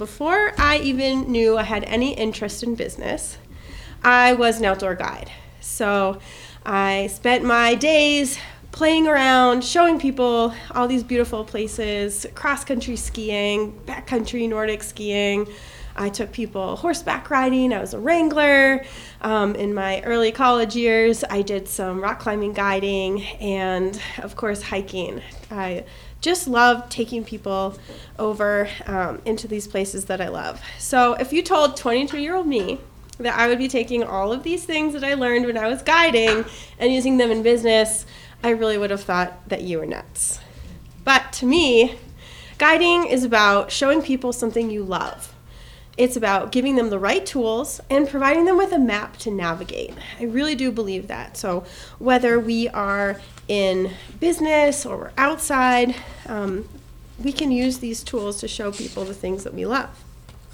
Before I even knew I had any interest in business, I was an outdoor guide. So I spent my days playing around, showing people all these beautiful places, cross-country skiing, backcountry Nordic skiing. I took people horseback riding. I was a wrangler. In my early college years, I did some rock climbing guiding and, of course, hiking. I just love taking people over into these places that I love. So if you told 22-year-old me that I would be taking all of these things that I learned when I was guiding and using them in business, I really would have thought that you were nuts. But to me, guiding is about showing people something you love. It's about giving them the right tools and providing them with a map to navigate. I really do believe that. So whether we are in business or we're outside, we can use these tools to show people the things that we love.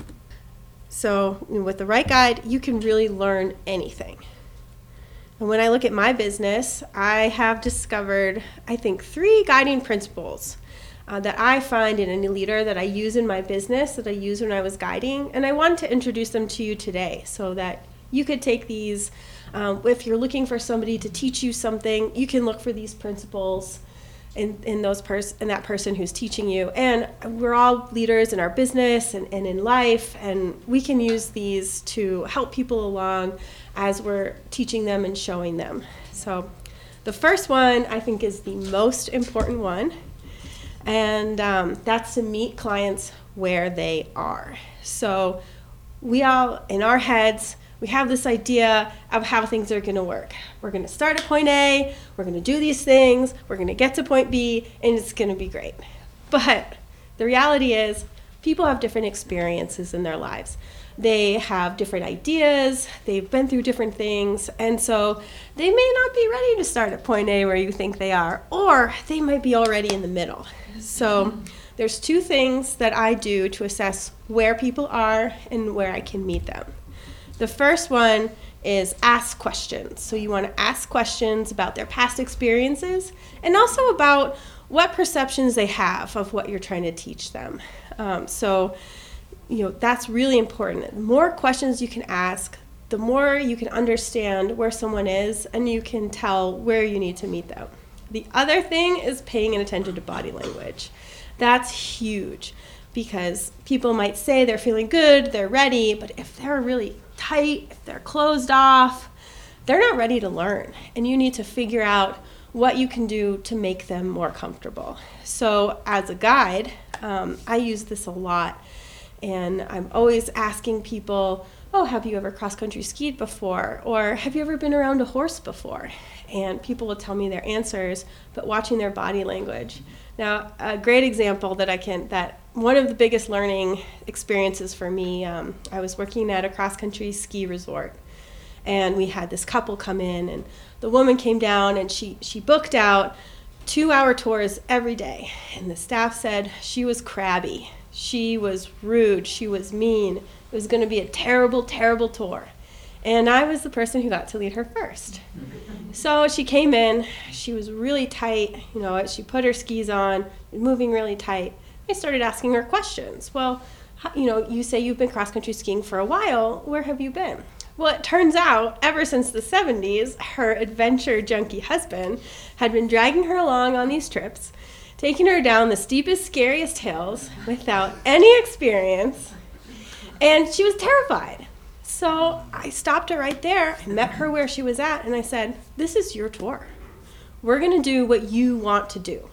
So with the right guide, you can really learn anything. And when I look at my business, I have discovered, I think, 3 guiding principles that I find in any leader that I use in my business, that I used when I was guiding. And I wanted to introduce them to you today so that you could take these. If you're looking for somebody to teach you something, you can look for these principles in that person who's teaching you. And we're all leaders in our business and in life, and we can use these to help people along as we're teaching them and showing them. So the first one I think is the most important one, and that's to meet clients where they are. So we all, in our heads, we have this idea of how things are going to work. We're going to start at point A, we're going to do these things, we're going to get to point B, and it's going to be great. But the reality is, people have different experiences in their lives. They have different ideas, they've been through different things, and so they may not be ready to start at point A where you think they are, or they might be already in the middle. So there's 2 things that I do to assess where people are and where I can meet them. The first one is ask questions. So you want to ask questions about their past experiences and also about what perceptions they have of what you're trying to teach them. That's really important. The more questions you can ask, the more you can understand where someone is and you can tell where you need to meet them. The other thing is paying attention to body language. That's huge because people might say they're feeling good, they're ready, but if they're really tight, if they're closed off, they're not ready to learn. And you need to figure out what you can do to make them more comfortable. So as a guide, I use this a lot. And I'm always asking people, have you ever cross-country skied before? Or have you ever been around a horse before? And people will tell me their answers, but watching their body language. Now, a great example that one of the biggest learning experiences for me, I was working at a cross-country ski resort, and we had this couple come in, and the woman came down, and she booked out 2-hour tours every day, and the staff said she was crabby, she was rude, she was mean, it was going to be a terrible, terrible tour. And I was the person who got to lead her first. So she came in, she was really tight, she put her skis on, moving really tight. I started asking her questions. Well, you say you've been cross-country skiing for a while, where have you been? Well, it turns out, ever since the 70s, her adventure junkie husband had been dragging her along on these trips, taking her down the steepest, scariest hills without any experience, and she was terrified. So I stopped her right there. I met her where she was at, and I said, this is your tour. We're going to do what you want to do.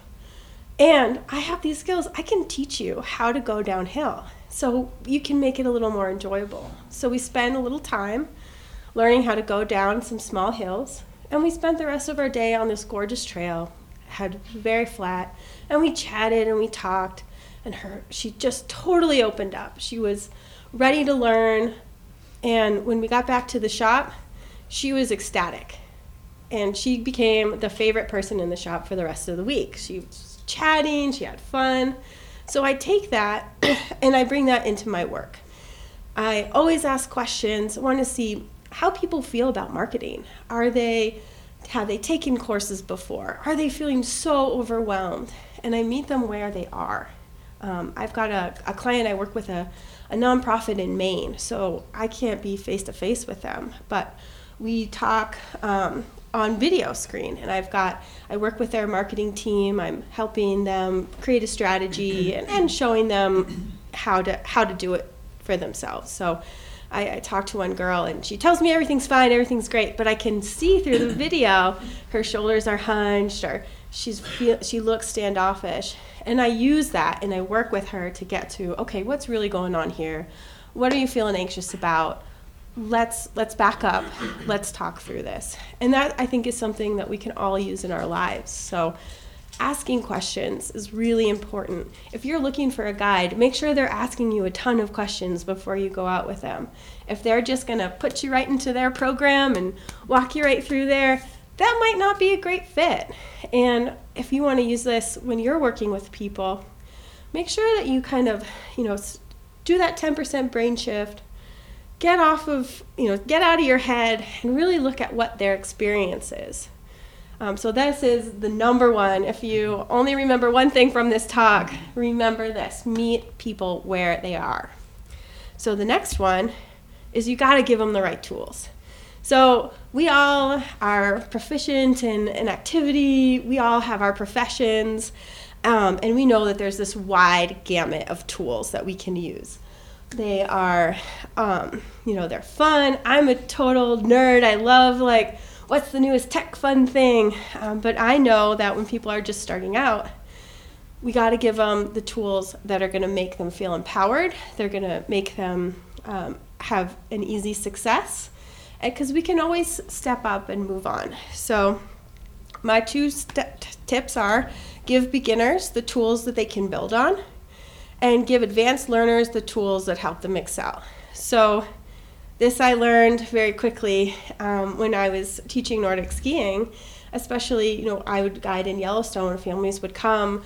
And I have these skills. I can teach you how to go downhill so you can make it a little more enjoyable. So we spent a little time learning how to go down some small hills, and we spent the rest of our day on this gorgeous trail. Had very flat, and we chatted and we talked, and she just totally opened up. She was ready to learn. And when we got back to the shop, she was ecstatic. And she became the favorite person in the shop for the rest of the week. She was chatting, she had fun. So I take that and I bring that into my work. I always ask questions. I want to see how people feel about marketing. Have they taken courses before? Are they feeling so overwhelmed? And I meet them where they are. I've got a client, I work with a nonprofit in Maine, so I can't be face-to-face with them, but we talk on video screen, and I work with their marketing team. I'm helping them create a strategy and showing them how to do it for themselves. So I talked to one girl, and she tells me everything's fine, everything's great, but I can see through the video her shoulders are hunched, or she looks standoffish. And I use that, and I work with her to get to, okay, what's really going on here? What are you feeling anxious about? Let's back up. Let's talk through this. And that, I think, is something that we can all use in our lives. So asking questions is really important. If you're looking for a guide, make sure they're asking you a ton of questions before you go out with them. If they're just going to put you right into their program and walk you right through there, that might not be a great fit. And if you want to use this when you're working with people, make sure that you kind of, do that 10% brain shift, get out of your head and really look at what their experience is. So this is the number one. If you only remember one thing from this talk, remember this: meet people where they are. So the next one is you got to give them the right tools. So we all are proficient in an activity. We all have our professions, and we know that there's this wide gamut of tools that we can use. They are, they're fun. I'm a total nerd. I love, what's the newest tech fun thing? But I know that when people are just starting out, we got to give them the tools that are going to make them feel empowered. They're going to make them have an easy success, because we can always step up and move on. So my two tips are: give beginners the tools that they can build on, and give advanced learners the tools that help them excel. So this I learned very quickly when I was teaching Nordic skiing. Especially, I would guide in Yellowstone. Families would come,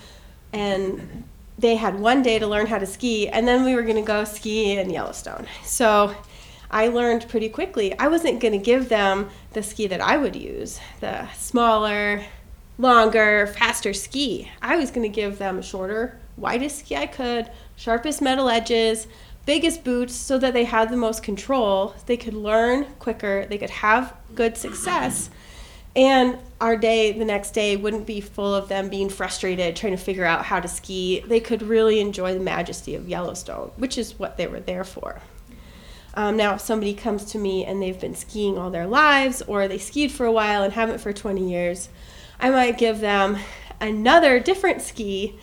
and they had one day to learn how to ski, and then we were going to go ski in Yellowstone. So I learned pretty quickly I wasn't going to give them the ski that I would use, the smaller, longer, faster ski. I was going to give them a shorter, widest ski I could, sharpest metal edges, biggest boots, so that they had the most control. They could learn quicker, they could have good success, and our day the next day wouldn't be full of them being frustrated trying to figure out how to ski. They could really enjoy the majesty of Yellowstone, which is what they were there for. Now, if somebody comes to me and they've been skiing all their lives, or they skied for a while and haven't for 20 years, I might give them another different ski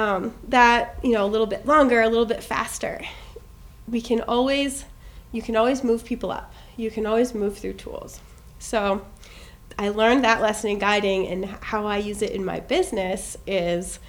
that, a little bit longer, a little bit faster. You can always move people up. You can always move through tools. So I learned that lesson in guiding, and how I use it in my business is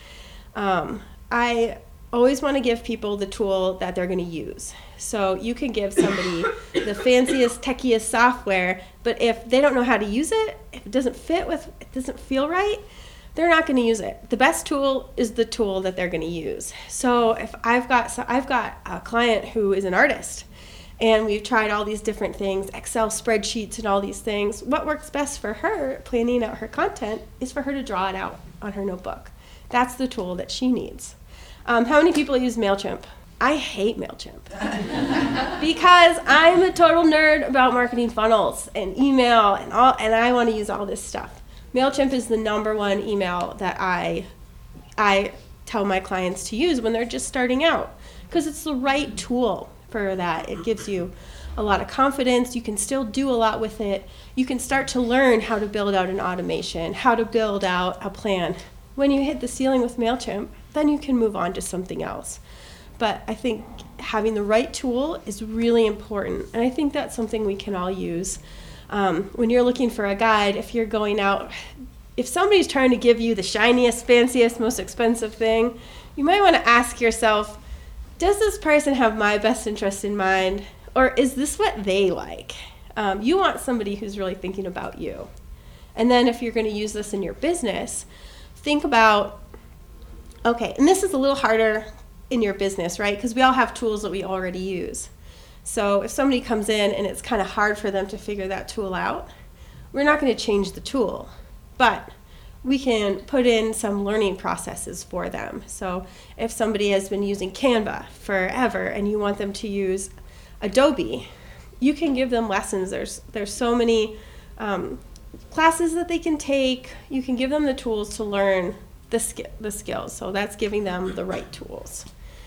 I always want to give people the tool that they're going to use. So you can give somebody the fanciest, techiest software, but if they don't know how to use it, if it doesn't feel right, they're not going to use it. The best tool is the tool that they're going to use. So if I've got a client who is an artist, and we've tried all these different things, Excel spreadsheets and all these things. What works best for her, planning out her content, is for her to draw it out on her notebook. That's the tool that she needs. How many people use MailChimp? I hate MailChimp because I'm a total nerd about marketing funnels and email and I want to use all this stuff. MailChimp is the number one email that I tell my clients to use when they're just starting out, because it's the right tool for that. It gives you a lot of confidence. You can still do a lot with it. You can start to learn how to build out an automation, how to build out a plan. When you hit the ceiling with MailChimp, then you can move on to something else. But I think having the right tool is really important, and I think that's something we can all use. When you're looking for a guide, if you're going out, if somebody's trying to give you the shiniest, fanciest, most expensive thing, you might want to ask yourself, does this person have my best interest in mind, or is this what they like? You want somebody who's really thinking about you. And then if you're going to use this in your business, think about, okay, and this is a little harder in your business, right? Because we all have tools that we already use. So if somebody comes in and it's kind of hard for them to figure that tool out, we're not going to change the tool. But we can put in some learning processes for them. So if somebody has been using Canva forever and you want them to use Adobe, you can give them lessons. There's so many classes that they can take. You can give them the tools to learn the skills. So that's giving them the right tools.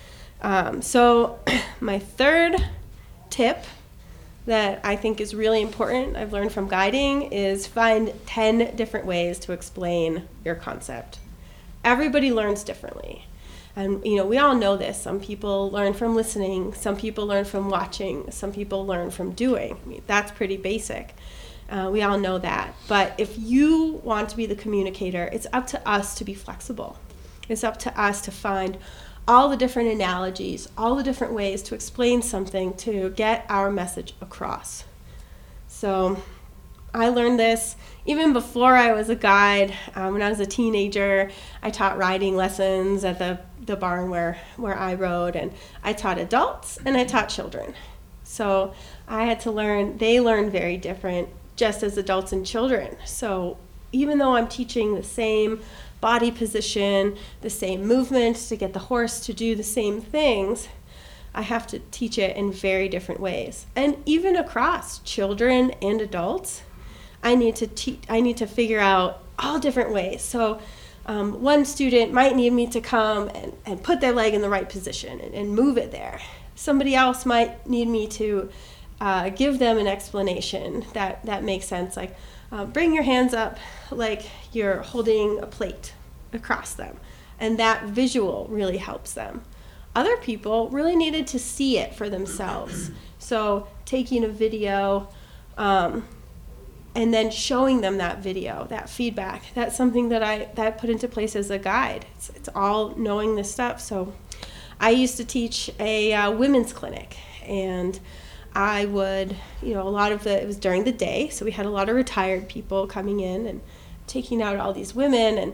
So my third tip that I think is really important, I've learned from guiding, is find 10 different ways to explain your concept. Everybody learns differently. And we all know this. Some people learn from listening, some people learn from watching, some people learn from doing. I mean, that's pretty basic. We all know that. But if you want to be the communicator, it's up to us to be flexible. It's up to us to find all the different analogies, all the different ways to explain something to get our message across. So I learned this even before I was a guide. When I was a teenager, I taught riding lessons at the barn where I rode, and I taught adults and I taught children. So I had to learn, they learn very different just as adults and children. So even though I'm teaching the same body position, the same movements to get the horse to do the same things, I have to teach it in very different ways. And even across children and adults, I need to figure out all different ways. So one student might need me to come and put their leg in the right position and move it there. Somebody else might need me to give them an explanation that makes sense, like bring your hands up like you're holding a plate across them. And that visual really helps them. Other people really needed to see it for themselves. So taking a video and then showing them that video, that feedback, that's something that I put into place as a guide. It's all knowing this stuff. So I used to teach a women's clinic, and I would, it was during the day, so we had a lot of retired people coming in and taking out all these women. And,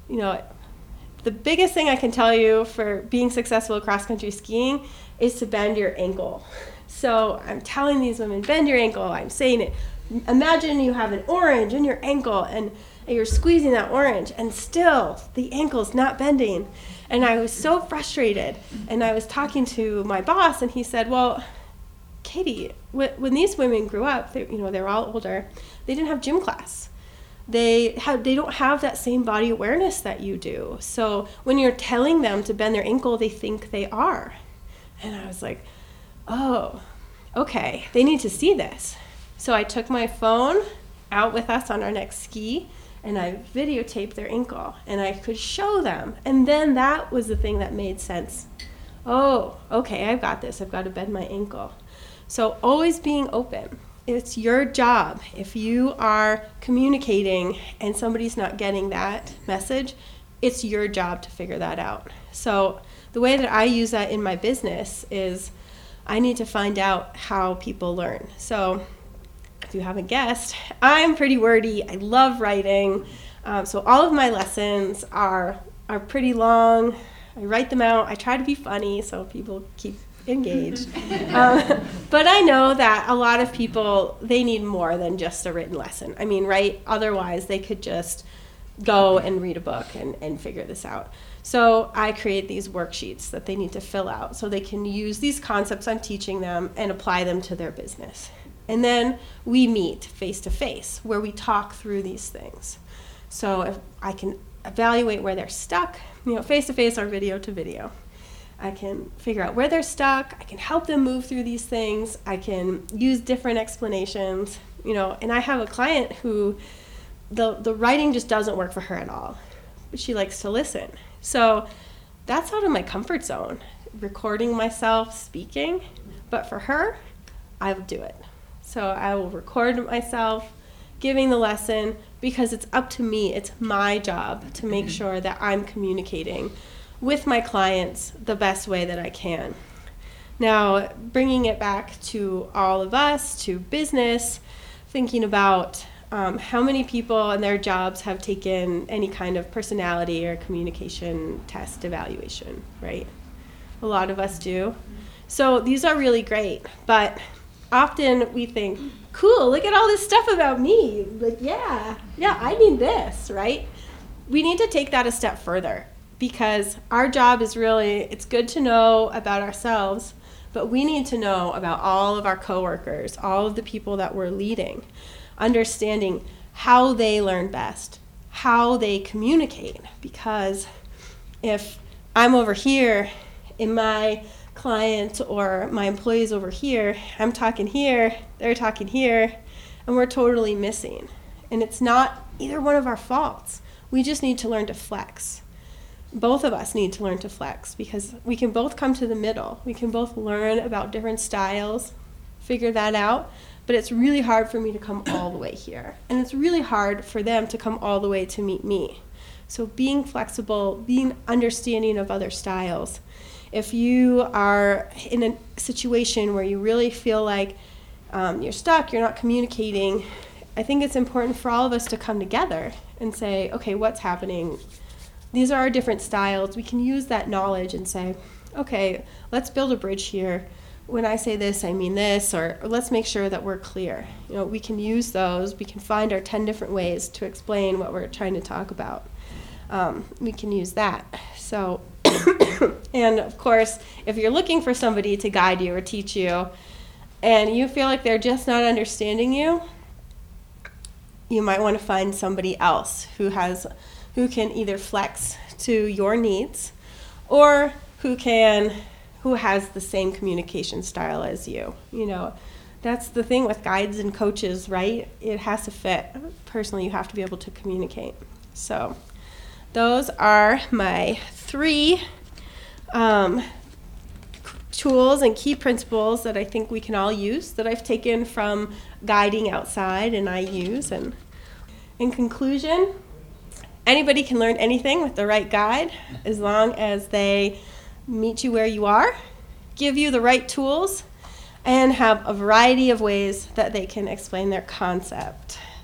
the biggest thing I can tell you for being successful cross-country skiing is to bend your ankle. So I'm telling these women, bend your ankle. I'm saying it. Imagine you have an orange in your ankle and you're squeezing that orange, and still the ankle's not bending. And I was so frustrated. And I was talking to my boss, and he said, well, Katie, when these women grew up, they're all older, they didn't have gym class. They don't have that same body awareness that you do. So when you're telling them to bend their ankle, they think they are. And I was like, oh, okay, they need to see this. So I took my phone out with us on our next ski, and I videotaped their ankle, and I could show them. And then that was the thing that made sense. Oh, okay, I've got this. I've got to bend my ankle. So always being open. It's your job. If you are communicating and somebody's not getting that message, it's your job to figure that out. So the way that I use that in my business is I need to find out how people learn. So if you haven't guessed, I'm pretty wordy. I love writing. So all of my lessons are pretty long. I write them out. I try to be funny so people keep engaged. But I know that a lot of people, they need more than just a written lesson. I mean, right? Otherwise, they could just go and read a book and figure this out. So I create these worksheets that they need to fill out so they can use these concepts I'm teaching them and apply them to their business. And then we meet face to face where we talk through these things. So if I can evaluate where they're stuck, face to face or video to video. I can figure out where they're stuck. I can help them move through these things. I can use different explanations, and I have a client who the writing just doesn't work for her at all, but she likes to listen. So that's out of my comfort zone, recording myself speaking, but for her, I will do it. So I will record myself giving the lesson because it's up to me. It's my job to make sure that I'm communicating with my clients the best way that I can. Now, bringing it back to all of us, to business, thinking about how many people in their jobs have taken any kind of personality or communication test evaluation, right? A lot of us do. So these are really great, but often we think, cool, look at all this stuff about me. Like, yeah, I need this, right? we need to take that a step further, because our job is really, it's good to know about ourselves, but we need to know about all of our coworkers, all of the people that we're leading, understanding how they learn best, how they communicate. Because if I'm over here and my client or my employees over here, I'm talking here, they're talking here, and we're totally missing. And it's not either one of our faults. We just need to learn to flex. Both of us need to learn to flex, because we can both come to the middle. We can both learn about different styles, figure that out, but it's really hard for me to come all the way here. And it's really hard for them to come all the way to meet me. So being flexible, being understanding of other styles. If you are in a situation where you really feel like you're stuck, you're not communicating, I think it's important for all of us to come together and say, okay, what's happening? These are our different styles. We can use that knowledge and say, okay, let's build a bridge here. When I say this, I mean this, or let's make sure that we're clear. We can use those. We can find our 10 different ways to explain what we're trying to talk about. We can use that. So, and of course, if you're looking for somebody to guide you or teach you, and you feel like they're just not understanding you, you might want to find somebody else who can either flex to your needs, or who has the same communication style as you. That's the thing with guides and coaches, right? It has to fit. Personally, you have to be able to communicate. So those are my 3 tools and key principles that I think we can all use, that I've taken from guiding outside and I use. And in conclusion, anybody can learn anything with the right guide, as long as they meet you where you are, give you the right tools, and have a variety of ways that they can explain their concept.